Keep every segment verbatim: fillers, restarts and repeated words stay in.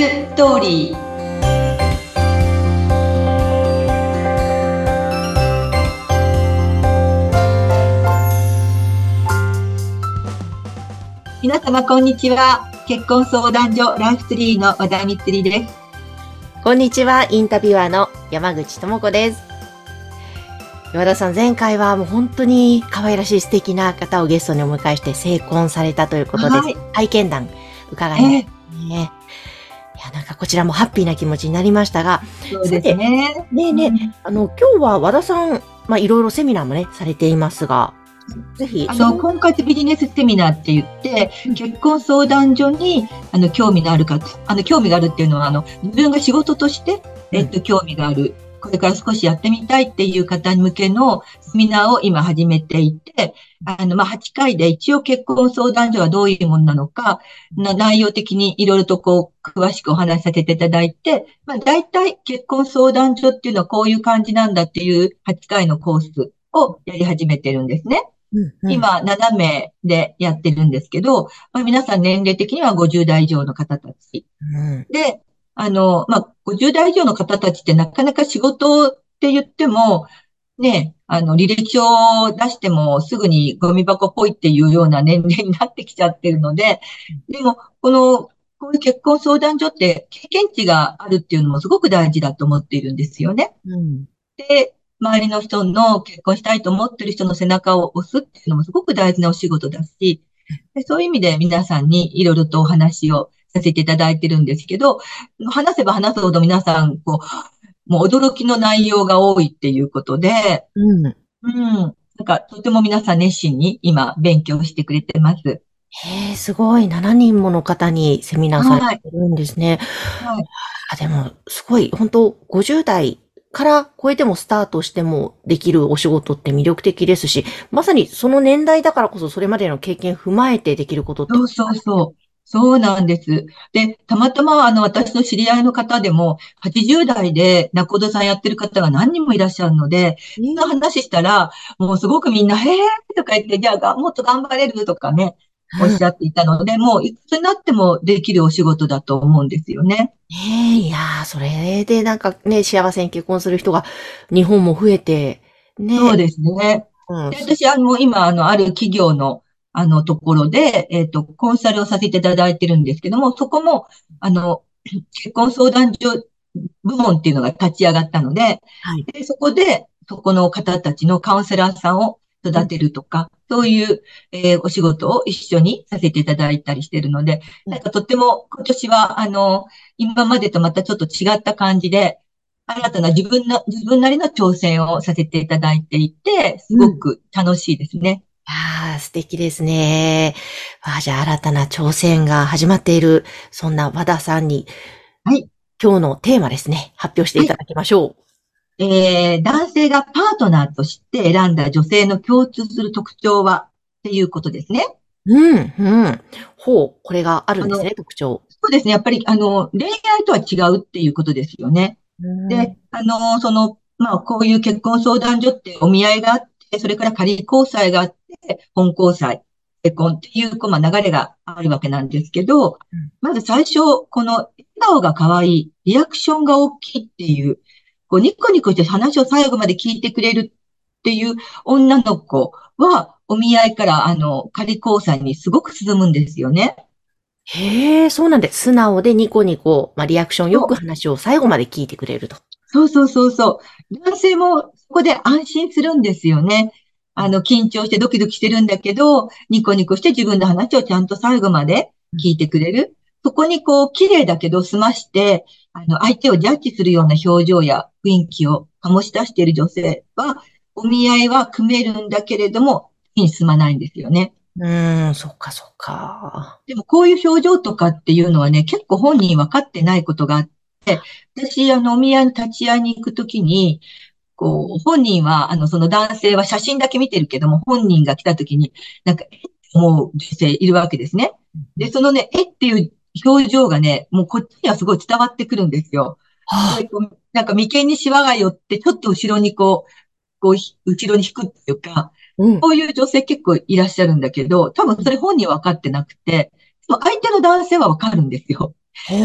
ストーリー。皆様こんにちは。結婚相談所ライフツリーの和田光です。 こんにちは。インタビュアーの山口智子です。和田さん、前回はもう本当に可愛らしい素敵な方をゲストにお迎えして成婚されたということで、はい、体験談伺いましたね。えー、いや、なんかこちらもハッピーな気持ちになりましたが、 そうですね。 さて、ねえねえ、うん、あの、今日は和田さん、まあ、いろいろセミナーもね、されていますが、ぜひ。 あの、婚活ビジネスセミナーって言って、うん、結婚相談所に、あの、興味のある方、あの、興味があるっていうのは、あの、自分が仕事として、えっと、興味がある。これから少しやってみたいっていう方向けのセミナーを今始めていて、あの、まあ、はちかいで一応結婚相談所はどういうものなのか、な内容的にいろいろとこう、詳しくお話しさせていただいて、まあ、大体結婚相談所っていうのはこういう感じなんだっていうはちかいのコースをやり始めてるんですね。うんうん、今、ななめいでやってるんですけど、まあ、皆さん年齢的にはごじゅうだい以上の方たち。うん、で、あの、まあ、ごじゅうだい以上の方たちってなかなか仕事って言っても、ね、あの、履歴書を出してもすぐにゴミ箱っぽいっていうような年齢になってきちゃってるので、でも、この、こういう結婚相談所って経験値があるっていうのもすごく大事だと思っているんですよね。うん、で、周りの人の結婚したいと思ってる人の背中を押すっていうのもすごく大事なお仕事だし、でそういう意味で皆さんにいろいろとお話をさせていただいてるんですけど、話せば話すほど皆さん、こう、もう驚きの内容が多いっていうことで、うん。うん。なんか、とても皆さん熱心に今勉強してくれてます。 へえ、すごい。しちにんもの方にセミナーされてるんですね。はい。はい、あでも、すごい、本当ごじゅうだいから超えてもスタートしてもできるお仕事って魅力的ですし、まさにその年代だからこそそれまでの経験踏まえてできることって。 そうそうそう。そうなんです。で、たまたまあの私の知り合いの方でもはちじゅうだいで仲人さんやってる方が何人もいらっしゃるので、その話したら、もうすごくみんな、へーとか言って、じゃあもっと頑張れるとかね、おっしゃっていたので、もういくつになってもできるお仕事だと思うんですよね。 ねえ、いやー、それでなんかね、幸せに結婚する人が日本も増えて、ね。 そうですね。うん、で私、あの、今、あの、ある企業の、あの、ところで、えっと、コンサルをさせていただいてるんですけども、そこも、あの、結婚相談所部門っていうのが立ち上がったので、はい、でそこで、そこの方たちのカウンセラーさんを育てるとか、うん、そういう、えー、お仕事を一緒にさせていただいたりしてるので、なんかとっても今年は、あの、今までとまたちょっと違った感じで、新たな自分の、自分なりの挑戦をさせていただいていて、すごく楽しいですね。 うん、ああ、素敵ですね。あじゃあ新たな挑戦が始まっている、そんな和田さんに、はい。今日のテーマですね、発表していただきましょう。はい、えー、男性がパートナーとして選んだ女性の共通する特徴はっていうことですね。 うん、うん。ほう、これがあるんですね、特徴。 そうですね。やっぱり、あの、恋愛とは違うっていうことですよね。で、あの、その、まあ、こういう結婚相談所ってお見合いがあって、それから仮交際があって、本交際、結婚っていう、こう、まあ、流れがあるわけなんですけど、まず最初、この、笑顔が可愛い、リアクションが大きいっていう、こう、ニコニコして話を最後まで聞いてくれるっていう女の子は、お見合いから、あの、仮交際にすごく進むんですよね。 へえ、そうなんです。素直でニコニコ、まあ、リアクションよく話を最後まで聞いてくれると。 そうそうそうそう。男性もそこで安心するんですよね。あの、緊張してドキドキしてるんだけど、ニコニコして自分の話をちゃんと最後まで聞いてくれる。そこにこう、綺麗だけど済まして、あの、相手をジャッジするような表情や雰囲気を醸し出している女性は、お見合いは組めるんだけれども、次に進まないんですよね。 うーん、そっかそっか。 でもこういう表情とかっていうのはね、結構本人分かってないことがあって、私、あの、お見合いの立ち会いに行くときに、こう、本人は、あの、その男性は写真だけ見てるけども、本人が来たときに、なんか、えって思う女性いるわけですね。で、そのね、えっていう表情がね、もうこっちにはすごい伝わってくるんですよ。で、こうなんか眉間にシワが寄って、ちょっと後ろにこう、こう、後ろに引くっていうか、うん、こういう女性結構いらっしゃるんだけど、多分それ本人は分かってなくて、その相手の男性は分かるんですよ。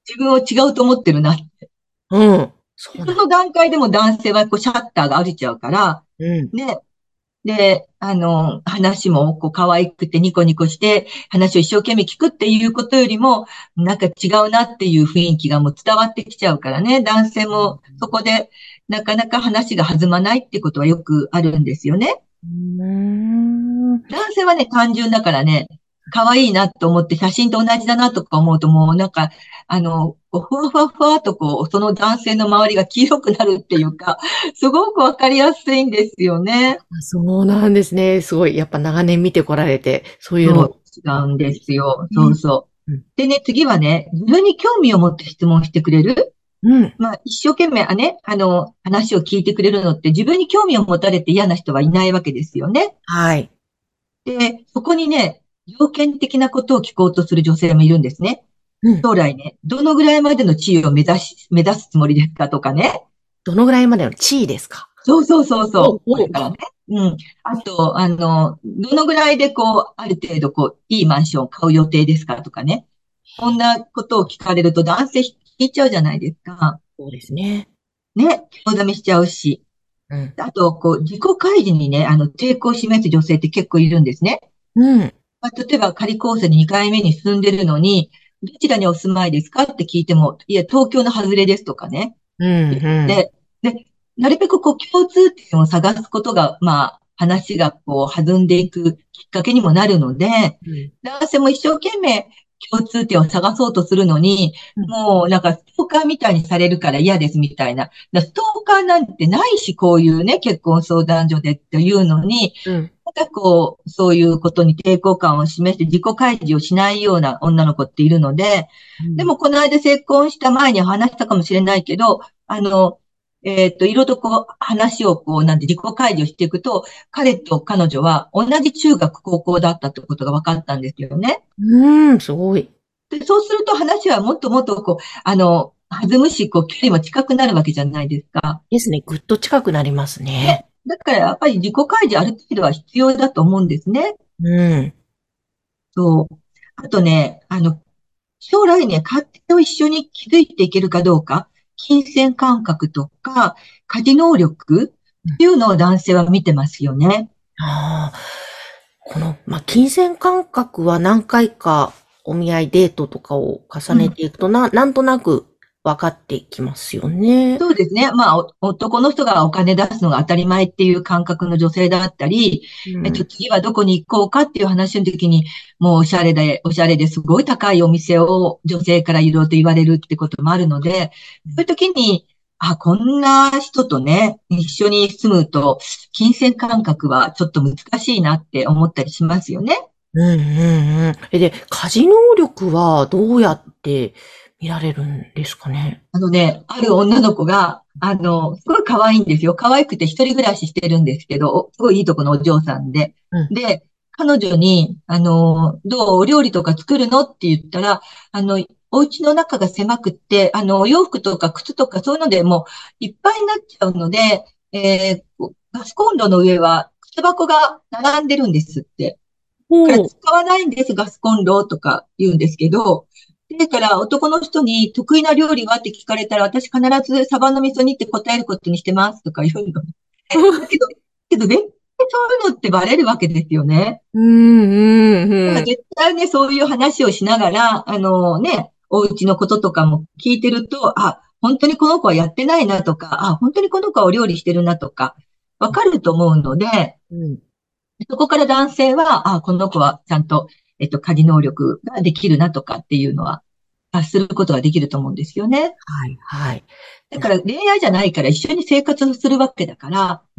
自分を違うと思ってるなって。 うん。そうなん。 その段階でも男性はこうシャッターが開いちゃうから、 うん。 ね。で、あの、話もこう可愛くてニコニコして話を一生懸命聞くっていうことよりも、なんか違うなっていう雰囲気がもう伝わってきちゃうからね。男性もそこでなかなか話が弾まないってことはよくあるんですよね。 うーん。 男性はね、単純だからね、可愛いなと思って写真と同じだなとか思うともうなんか、あの、こうふわふわふわっとこう、その男性の周りが黄色くなるっていうか、すごくわかりやすいんですよね。 あ、そうなんですね。すごい。やっぱ長年見てこられて、そういうの。 そう、違うんですよ。そうね。 そう。 うん。 でね、次はね、自分に興味を持って質問してくれる。 うん。 まあ、一生懸命、あね、あの、話を聞いてくれるのって自分に興味を持たれて嫌な人はいないわけですよね。 はい。 で、そこにね、条件的なことを聞こうとする女性もいるんですね。 うん。 将来ね、どのぐらいまでの地位を目指し、目指すつもりですかとかね。 どのぐらいまでの地位ですか？ そうそうそうそう。こおお。 れからね。うん。あと、あの、どのぐらいでこう、ある程度こう、いいマンションを買う予定ですかとかね。こんなことを聞かれると男性引いちゃうじゃないですか。 そうですね。 ね。興ざめしちゃうし。 うん。 あと、こう、自己開示にね、あの、抵抗を示す女性って結構いるんですね。 うん。 まあ、例えば仮構成ににかいめに住んでるのに、どちらにお住まいですかって聞いても、いや、東京の外れですとかね。 うん。うん。 で、で、なるべくこう共通点を探すことが、まあ、話がこう弾んでいくきっかけにもなるので、 うん。 男性も一生懸命共通点を探そうとするのに、 うん。 もうなんかストーカーみたいにされるから嫌ですみたいな。だストーカーなんてないし、こういうね、結婚相談所でっていうのに、 うん。 なんかこう、そういうことに抵抗感を示して自己開示をしないような女の子っているので、でもこの間結婚した前に話したかもしれないけど、あの、えっと、いろいろとこう、話をこう、なんて自己開示をしていくと、彼と彼女は同じ中学、高校だったってことが分かったんですよね。 うん。すごい。 で、そうすると話はもっともっとこう、あの、弾むし、こう、距離も近くなるわけじゃないですか。 ですね。ぐっと近くなりますね。 ね。だからやっぱり自己開示ある程度は必要だと思うんですね。 うん。 そう。あとね、あの、将来ね、家庭を一緒に築いていけるかどうか、金銭感覚とか、家事能力っていうのを男性は見てますよね。 ああ。この、まあ、金銭感覚は何回かお見合いデートとかを重うん。 ねていくと、な、なんとなく分かってきますよね。 そうですね。まあ、お男の人がお金出すのが当たり前っていう感覚の女性だったり、えっと、 うん。 次はどこに行こうかっていう話の時に、もうおしゃれで、おしゃれですごい高いお店を女性からいろいろと言われるってこともあるので、そういう時に、あ、こんな人とね、一緒に住むと、金銭感覚はちょっと難しいなって思ったりしますよね。 うんうんうん。え、で、家事能力はどうやって見られるんですかね。 あのね、ある女の子が、あの、すごい可愛いんですよ。可愛くて一人暮らししてるんですけど、すごいいいとこのお嬢さんで。 うん。 で、彼女に、あの、どうお料理とか作るのって言ったら、あの、お家の中が狭くって、あの、お洋服とか靴とかそういうのでもういっぱいになっちゃうので、えーガスコンロの上は靴箱が並んでるんですって。だからおう。 使わないんです、ガスコンロとか言うんですけど、だから男の人に得意な料理はって聞かれたら、私必ずサバの味噌煮って答えることにしてますとか言うの。だけど、けど絶対そういうのってバレるわけですよね。 うんうんだからうん。 絶対ね、そういう話をしながら、あのね、お家のこととかも聞いてると、あ、本当にこの子はやってないなとか、あ、本当にこの子はお料理してるなとか、わかると思うので、 うん。 そこから男性は、あ、この子はちゃんと、えっと、家事能力ができるなとかっていうのは、発することができると思うんですよね。 はいはい。 だから恋愛じゃないから一緒に生活をするわけだから、 うん。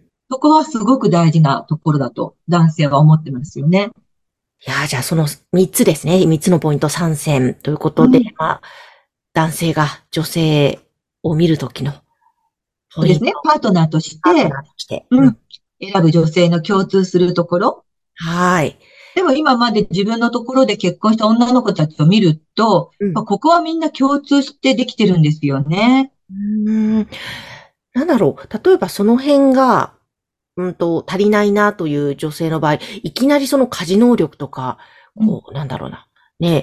そこはすごく大事なところだと男性は思ってますよね。 いやー、じゃあそのみっつですね。みっつのポイントさん選ということで、 うん。 まあ、男性が女性を見るときのポイント、 そうですね。パートナーとしパートて、 ナーとして。うん。 うん。選ぶ女性の共通するところ。 はい。 でも今まで自分のところで結婚した女の子たちを見ると、 うん。 ここはみんな共通してできてるんですよね。 うーん。なんだろう。例えばその辺が、うんと、足りないなという女性の場合、いきなりその家事能力とか、 うん。 こう、なんだろうな。ね、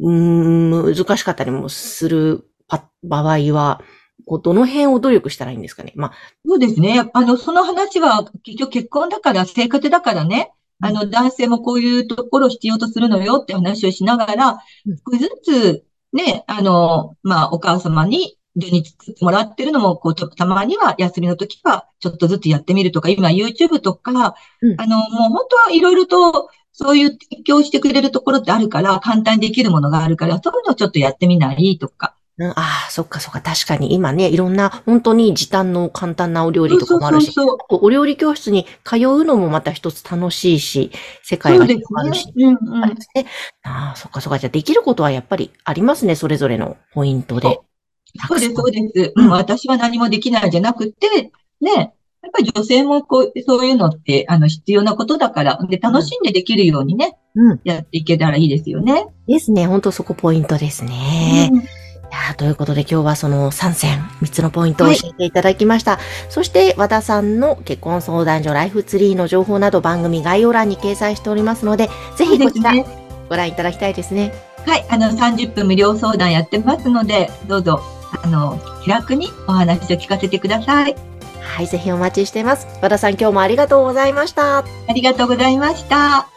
うーん、難しかったりもするパ場合は、こうどの辺を努力したらいいんですかね。まあ、 そうですね。あの、その話は結局結婚だから生活だからね。あの、男性もこういうところを必要とするのよって話をしながら、 うん少しずつ、ね、あの、まあ、お母様に授乳作ってもらってるのも、こう、ちょっとたまには休みの時はちょっとずつやってみるとか、今 YouTube とか、 うん、 あの、もう本当はいろいろと、そういう提供してくれるところってあるから、簡単にできるものがあるから、そういうのをちょっとやってみないとか。 うん、ああ、そっかそっか。確かに今ね、いろんな本当に時短の簡単なお料理とかそうそうもあるし、 そうそう。 あとお料理教室に通うのもまた一つ楽しいし、世界がそうですね。 広がるし、 うんうん。 あれですね。ああ、そっかそっか。じゃあできることはやっぱりありますね、それぞれのポイントで。たそうです、 くさん。 そうです。うん、 うん、 私は何もできないじゃなくて、ね、やっぱり女性もこう、そういうのって、あの、必要なことだから、で、 うん、 楽しんでできるようにね、 うん。 やっていけたらいいですよね。 ですね。本当そこポイントですね。 うん。 いやーということで今日はそのさん選、みっつのポイントをはい。 教えていただきました。そして和田さんの結婚相談所ライフツリーの情報など番組概要欄に掲載しておりますので、ぜそうひこちらですね。 ご覧いただきたいですね。 はい。あの、さんじゅっぷん無料相談やってますので、どうぞ、あの、気楽にお話を聞かせてください。 はい、ぜひお待ちしています。和田さん今日もありがとうございました。 ありがとうございました。